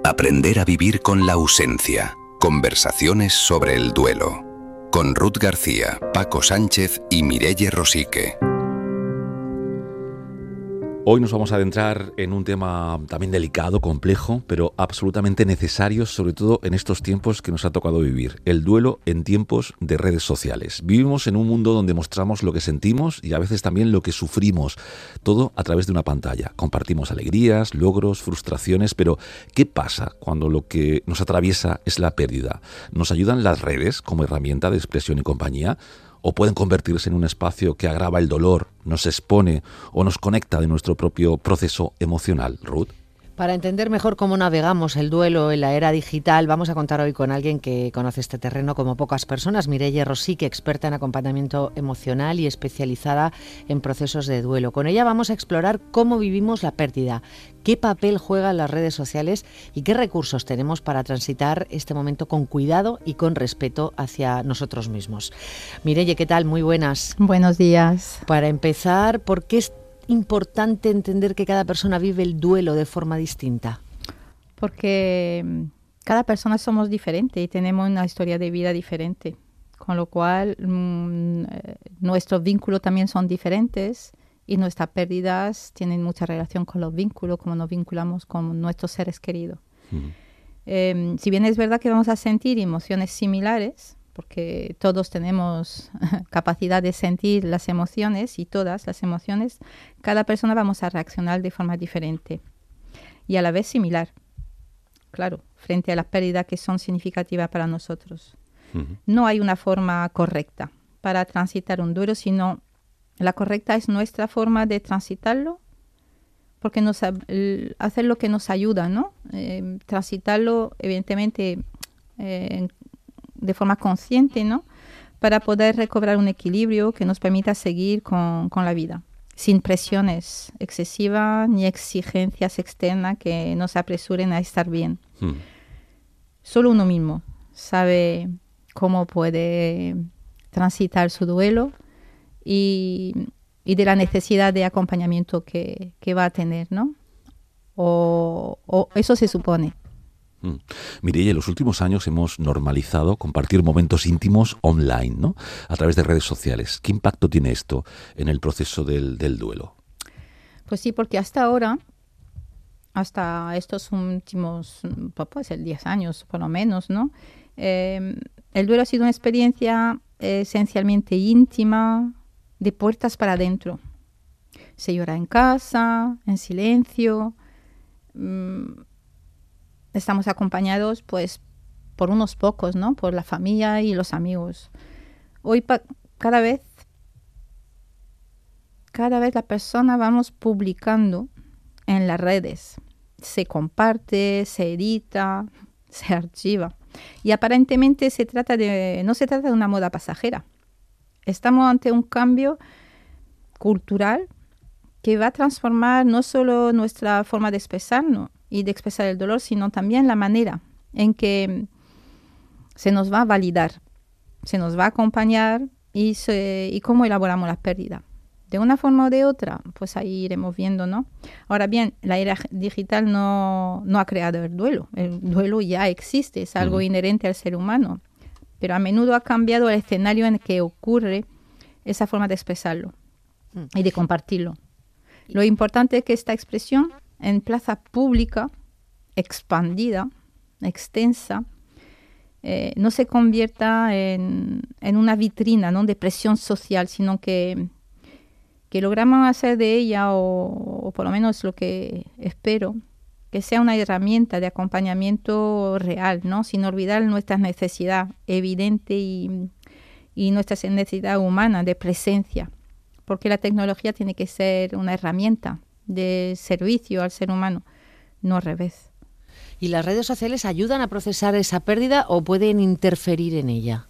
Aprender a vivir con la ausencia. Conversaciones sobre el duelo. Con Ruth García, Paco Sánchez y Mireia Rosique. Hoy nos vamos a adentrar en un tema también delicado, complejo, pero absolutamente necesario, sobre todo en estos tiempos que nos ha tocado vivir. El duelo en tiempos de redes sociales. Vivimos en un mundo donde mostramos lo que sentimos y a veces también lo que sufrimos, todo a través de una pantalla. Compartimos alegrías, logros, frustraciones, pero ¿qué pasa cuando lo que nos atraviesa es la pérdida? ¿Nos ayudan las redes como herramienta de expresión y compañía? ¿O pueden convertirse en un espacio que agrava el dolor, nos expone o nos conecta de nuestro propio proceso emocional? Ruth. Para entender mejor cómo navegamos el duelo en la era digital, vamos a contar hoy con alguien que conoce este terreno como pocas personas, Mireia Rosique, experta en acompañamiento emocional y especializada en procesos de duelo. Con ella vamos a explorar cómo vivimos la pérdida, qué papel juegan las redes sociales y qué recursos tenemos para transitar este momento con cuidado y con respeto hacia nosotros mismos. Mireia, ¿qué tal? Muy buenas. Buenos días. Para empezar, ¿por qué es importante entender que cada persona vive el duelo de forma distinta? Porque cada persona somos diferentes y tenemos una historia de vida diferente, con lo cual nuestros vínculos también son diferentes y nuestras pérdidas tienen mucha relación con los vínculos, como nos vinculamos con nuestros seres queridos. Si bien es verdad que vamos a sentir emociones similares, porque todos tenemos capacidad de sentir las emociones y todas las emociones, cada persona vamos a reaccionar de forma diferente y a la vez similar, claro, frente a las pérdidas que son significativas para nosotros. No hay una forma correcta para transitar un duelo, sino la correcta es nuestra forma de transitarlo, porque hacer lo que nos ayuda, ¿no? Transitarlo, evidentemente, de forma consciente, ¿no? Para poder recobrar un equilibrio que nos permita seguir con la vida, sin presiones excesivas ni exigencias externas que nos apresuren a estar bien. Solo uno mismo sabe cómo puede transitar su duelo y de la necesidad de acompañamiento que va a tener, ¿no? O eso se supone. Mireia, en los últimos años hemos normalizado compartir momentos íntimos online, ¿no? A través de redes sociales. ¿Qué impacto tiene esto en el proceso del duelo? Pues sí, porque hasta ahora, hasta estos últimos, pues 10 años por lo menos, ¿no? El duelo ha sido una experiencia esencialmente íntima, de puertas para adentro. Se llora en casa, en silencio. Estamos acompañados pues por unos pocos, ¿no? Por la familia y los amigos. Hoy cada vez la persona vamos publicando en las redes. Se comparte, se edita, se archiva. Y aparentemente no se trata de una moda pasajera. Estamos ante un cambio cultural que va a transformar no solo nuestra forma de expresarnos y de expresar el dolor, sino también la manera en que se nos va a validar, se nos va a acompañar y cómo elaboramos la pérdida. De una forma o de otra, pues ahí iremos viendo, ¿no? Ahora bien, la era digital no ha creado el duelo. El duelo ya existe, es algo inherente al ser humano, pero a menudo ha cambiado el escenario en el que ocurre esa forma de expresarlo y de compartirlo. Lo importante es que esta expresión en plaza pública, expandida, extensa, no se convierta en una vitrina, ¿no? De presión social, sino que logramos hacer de ella, o por lo menos lo que espero, que sea una herramienta de acompañamiento real, ¿no? Sin olvidar nuestra necesidad evidente y nuestra necesidad humana de presencia, porque la tecnología tiene que ser una herramienta de servicio al ser humano, no al revés. ¿Y las redes sociales ayudan a procesar esa pérdida o pueden interferir en ella?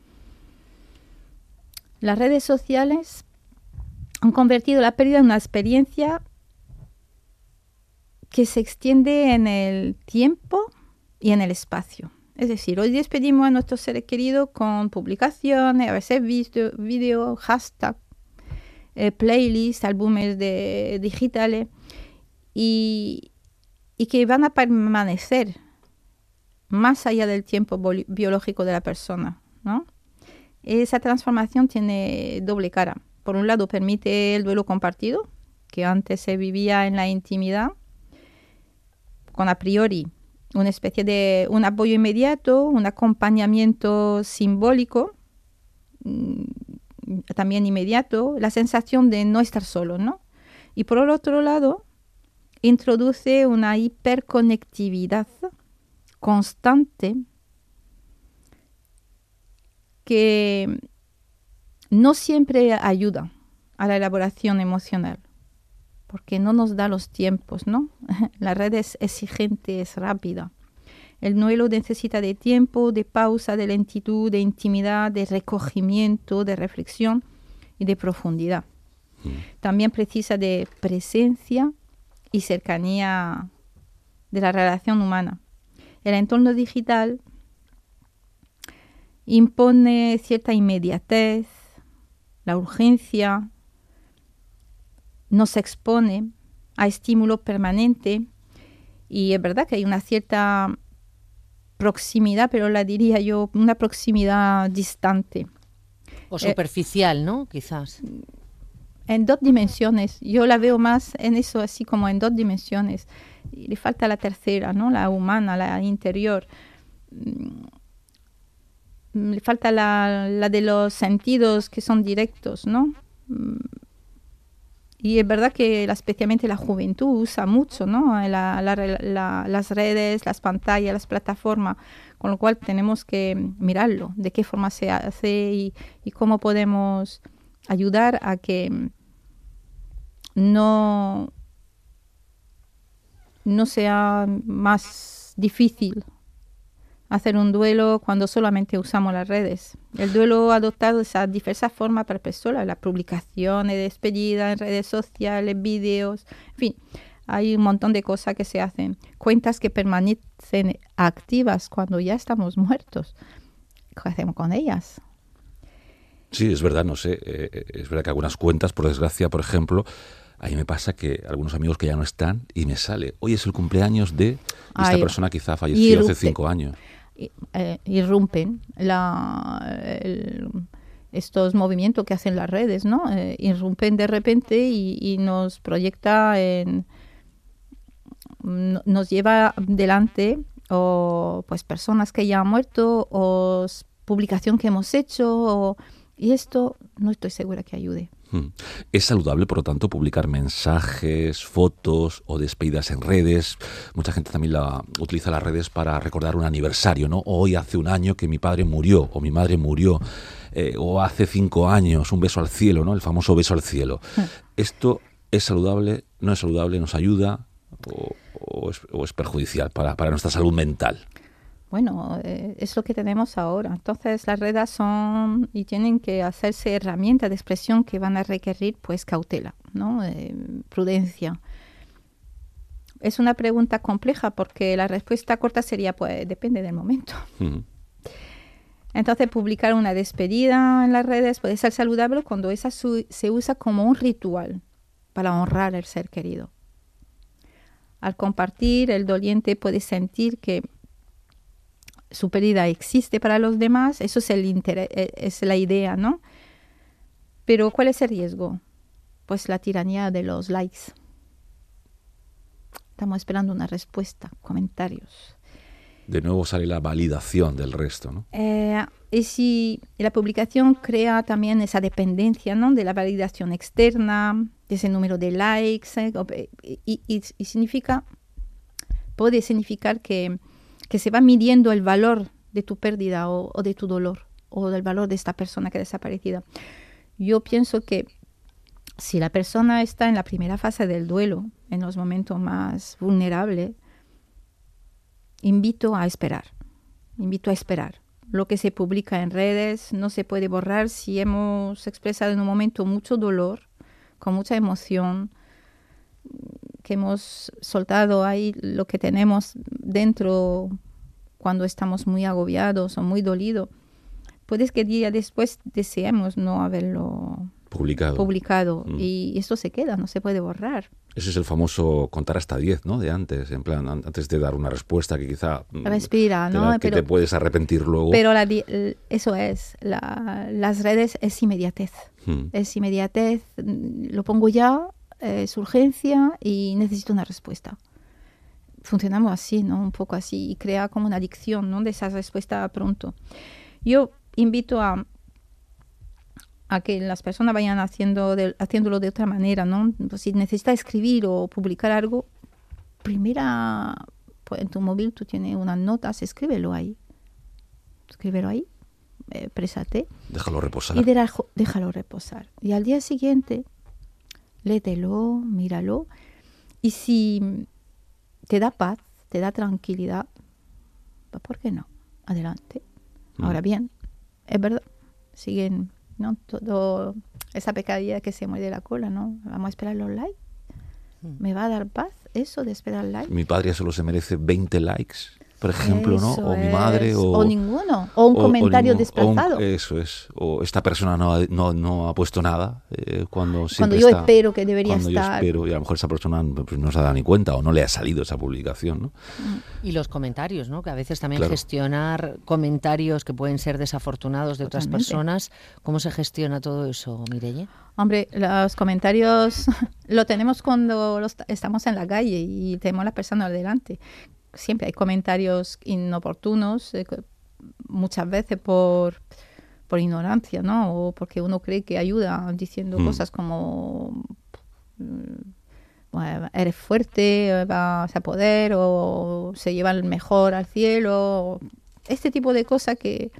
Las redes sociales han convertido la pérdida en una experiencia que se extiende en el tiempo y en el espacio. Es decir, hoy despedimos a nuestros seres queridos con publicaciones, a veces vídeo, hashtag, playlists, álbumes digitales y que van a permanecer más allá del tiempo biológico de la persona, ¿no? Esa transformación tiene doble cara. Por un lado, permite el duelo compartido, que antes se vivía en la intimidad, con a priori una especie de un apoyo inmediato, un acompañamiento simbólico, también inmediato, la sensación de no estar solo, ¿no? Y por el otro lado, introduce una hiperconectividad constante que no siempre ayuda a la elaboración emocional, porque no nos da los tiempos, ¿no? La red es exigente, es rápida. El duelo necesita de tiempo, de pausa, de lentitud, de intimidad, de recogimiento, de reflexión y de profundidad. También precisa de presencia y cercanía de la relación humana. El entorno digital impone cierta inmediatez, la urgencia, nos expone a estímulo permanente y es verdad que hay una cierta proximidad, pero la diría yo, una proximidad distante. O superficial, ¿no? Quizás. En dos dimensiones. Yo la veo más en eso, así como en dos dimensiones. Y le falta la tercera, ¿no? La humana, la interior. Le falta la de los sentidos que son directos, ¿no? Y es verdad que especialmente la juventud usa mucho, ¿no? Las redes, las pantallas, las plataformas, con lo cual tenemos que mirarlo, de qué forma se hace y cómo podemos ayudar a que no sea más difícil hacer un duelo cuando solamente usamos las redes. El duelo ha adoptado esas diversas formas para personas, la publicación de despedida en redes sociales, vídeos, en fin, hay un montón de cosas que se hacen. Cuentas que permanecen activas cuando ya estamos muertos. ¿Qué hacemos con ellas? Sí, es verdad, no sé, es verdad que algunas cuentas, por desgracia, por ejemplo, a mí me pasa que algunos amigos que ya no están y me sale, hoy es el cumpleaños de esta persona quizá falleció hace 5 años. Irrumpen estos movimientos que hacen las redes, ¿no? Irrumpen de repente y nos proyecta nos lleva delante o pues personas que ya han muerto o publicación que hemos hecho y esto no estoy segura que ayude. ¿Es saludable, por lo tanto, publicar mensajes, fotos o despedidas en redes? Mucha gente también utiliza las redes para recordar un aniversario, ¿no? Hoy hace 1 año que mi padre murió o mi madre murió, o hace 5 años, un beso al cielo, ¿no? El famoso beso al cielo. ¿Esto es saludable, no es saludable, nos ayuda o es perjudicial para nuestra salud mental? Bueno, es lo que tenemos ahora. Entonces las redes son y tienen que hacerse herramientas de expresión que van a requerir pues cautela, ¿no? Prudencia. Es una pregunta compleja porque la respuesta corta sería pues depende del momento. Entonces publicar una despedida en las redes puede ser saludable cuando esa se usa como un ritual para honrar al ser querido. Al compartir, el doliente puede sentir que su pérdida existe para los demás, eso es es la idea, ¿no? Pero ¿cuál es el riesgo? Pues la tiranía de los likes. Estamos esperando una respuesta, comentarios. De nuevo sale la validación del resto, ¿no? Y si la publicación crea también esa dependencia, ¿no? De la validación externa, de ese número de likes, y puede significar que se va midiendo el valor de tu pérdida o de tu dolor o del valor de esta persona que ha desaparecido. Yo pienso que si la persona está en la primera fase del duelo, en los momentos más vulnerables, invito a esperar. Lo que se publica en redes no se puede borrar si hemos expresado en un momento mucho dolor, con mucha emoción, que hemos soltado ahí lo que tenemos dentro cuando estamos muy agobiados o muy dolidos. Puede que día después deseemos no haberlo publicado. Y esto se queda, no se puede borrar. Ese es el famoso contar hasta 10, ¿no? De antes, en plan, antes de dar una respuesta que quizá... Respira, ¿no? Que te puedes arrepentir luego. Pero eso es, las redes es inmediatez. Es inmediatez, lo pongo ya, es urgencia y necesito una respuesta. Funcionamos así, ¿no? Un poco así, y crea como una adicción, ¿no? De esa respuesta pronto. Yo invito a que las personas vayan haciéndolo de otra manera, ¿no? Pues si necesitas escribir o publicar algo, pues en tu móvil tú tienes unas notas, escríbelo ahí, présate. Déjalo reposar. Y déjalo reposar. Y al día siguiente, léetelo, míralo, y si te da paz, te da tranquilidad, pues ¿por qué no? Adelante. Ahora bien, es verdad, siguen... ¿no? Todo esa pecadilla que se muerde la cola, ¿no? Vamos a esperar los likes. ¿Me va a dar paz eso de esperar likes? Mi padre solo se merece 20 likes, por ejemplo, ¿no? O mi madre, o ninguno, o un comentario desplazado. Eso es. O esta persona no ha puesto nada cuando yo espero que debería estar. Yo espero, y a lo mejor esa persona pues, no se ha dado ni cuenta o no le ha salido esa publicación, ¿no? Y los comentarios, ¿no? Que a veces también gestionar comentarios que pueden ser desafortunados de otras personas. ¿Cómo se gestiona todo eso, Mireia? Hombre, los comentarios lo tenemos cuando estamos en la calle y tenemos a la persona delante. Siempre hay comentarios inoportunos, muchas veces por ignorancia, ¿no? O porque uno cree que ayuda diciendo cosas como bueno, eres fuerte, vas a poder, o se lleva el mejor al cielo. Este tipo de cosas que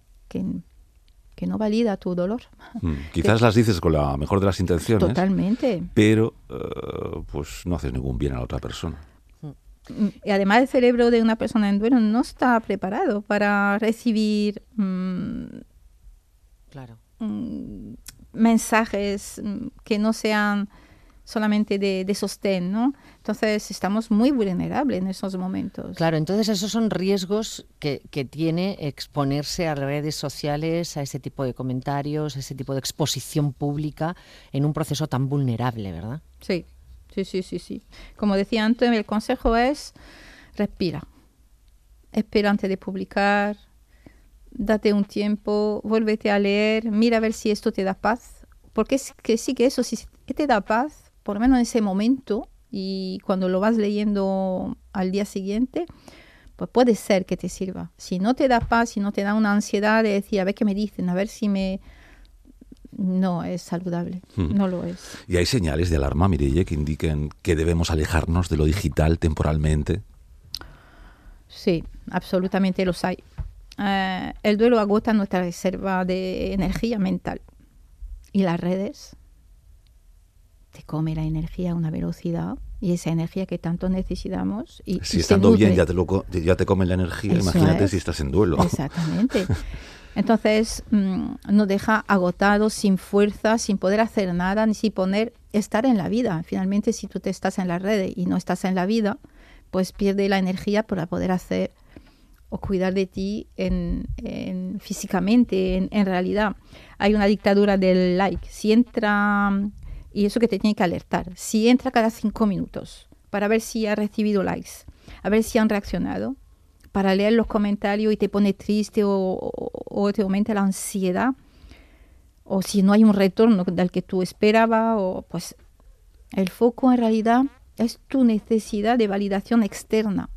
no valida tu dolor. Quizás las dices con la mejor de las intenciones. Totalmente. Pero pues no haces ningún bien a la otra persona. Y además el cerebro de una persona en duelo no está preparado para recibir mensajes que no sean solamente de sostén, ¿no? Entonces estamos muy vulnerables en esos momentos. Claro, entonces esos son riesgos que tiene exponerse a redes sociales, a ese tipo de comentarios, a ese tipo de exposición pública en un proceso tan vulnerable, ¿verdad? Sí. Sí. Como decía antes, el consejo es respira. Espera antes de publicar, date un tiempo, vuélvete a leer, mira a ver si esto te da paz. Porque es que sí que eso, si te da paz, por lo menos en ese momento, y cuando lo vas leyendo al día siguiente, pues puede ser que te sirva. Si no te da paz, si no te da una ansiedad de decir, a ver qué me dicen, a ver si me... No es saludable, no lo es. ¿Y hay señales de alarma, Mireia, que indiquen que debemos alejarnos de lo digital temporalmente? Sí, absolutamente los hay. El duelo agota nuestra reserva de energía mental. Y las redes te come la energía a una velocidad, y esa energía que tanto necesitamos. Si estando bien ya te come la energía, eso imagínate si estás en duelo. Exactamente. Entonces nos deja agotados, sin fuerza, sin poder hacer nada, ni sin estar en la vida. Finalmente, si tú te estás en las redes y no estás en la vida, pues pierde la energía para poder hacer o cuidar de ti físicamente, en realidad. Hay una dictadura del like. Si entra, y eso que te tiene que alertar, si entra cada 5 minutos para ver si ha recibido likes, a ver si han reaccionado, para leer los comentarios y te pone triste o te aumenta la ansiedad, o si no hay un retorno del que tú esperabas, o pues el foco en realidad es tu necesidad de validación externa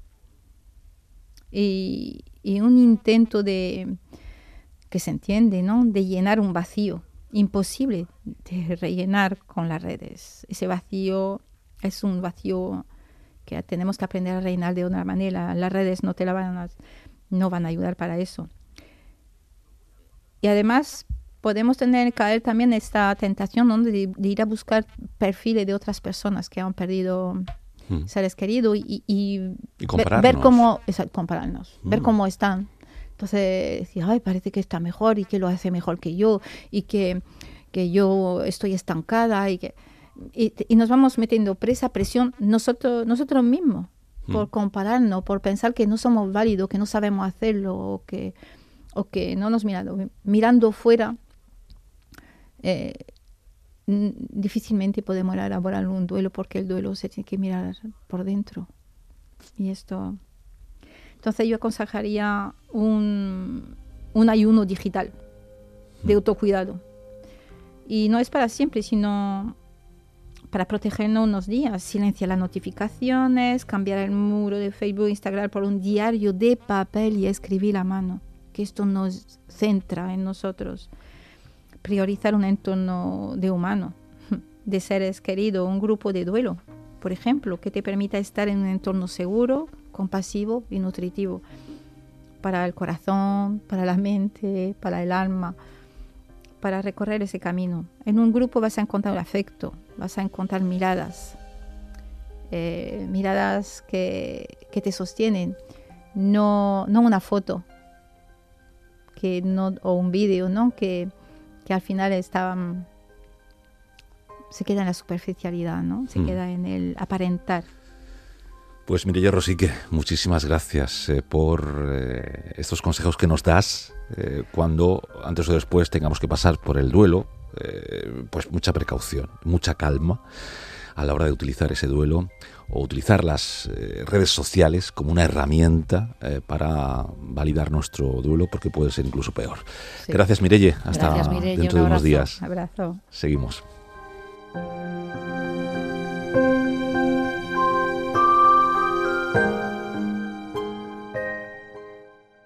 y un intento que se entiende, ¿no? De llenar un vacío imposible de rellenar con las redes. Ese vacío es un vacío que tenemos que aprender a rellenar de una manera. Las redes no van a ayudar para eso. Y además podemos caer también en esta tentación, ¿no? de ir a buscar perfiles de otras personas que han perdido seres queridos y compararnos. Compararnos, ver cómo están. Entonces decir, ay, parece que está mejor y que lo hace mejor que yo y que yo estoy estancada y nos vamos metiendo presión nosotros mismos por compararnos, por pensar que no somos válidos, que no sabemos hacerlo o que no nos mirando fuera. difícilmente podemos elaborar un duelo porque el duelo se tiene que mirar por dentro. Y esto... Entonces yo aconsejaría un ayuno digital de autocuidado. Y no es para siempre, sino para protegernos unos días. Silenciar las notificaciones, cambiar el muro de Facebook, Instagram por un diario de papel y escribir a mano. Que esto nos centra en nosotros. Priorizar un entorno de humano, de seres queridos, un grupo de duelo, por ejemplo, que te permita estar en un entorno seguro, compasivo y nutritivo para el corazón, para la mente, para el alma, para recorrer ese camino. En un grupo vas a encontrar afecto, vas a encontrar miradas, miradas que te sostienen, no una foto o un vídeo, ¿no? que al final se queda en la superficialidad, ¿no? Se queda en el aparentar. Pues Mireia Rosique, muchísimas gracias por estos consejos que nos das cuando antes o después tengamos que pasar por el duelo. Pues mucha precaución, mucha calma a la hora de utilizar ese duelo o utilizar las redes sociales como una herramienta para validar nuestro duelo, porque puede ser incluso peor. Sí. Gracias, Mireia. Hasta dentro de unos días. Un abrazo. Seguimos.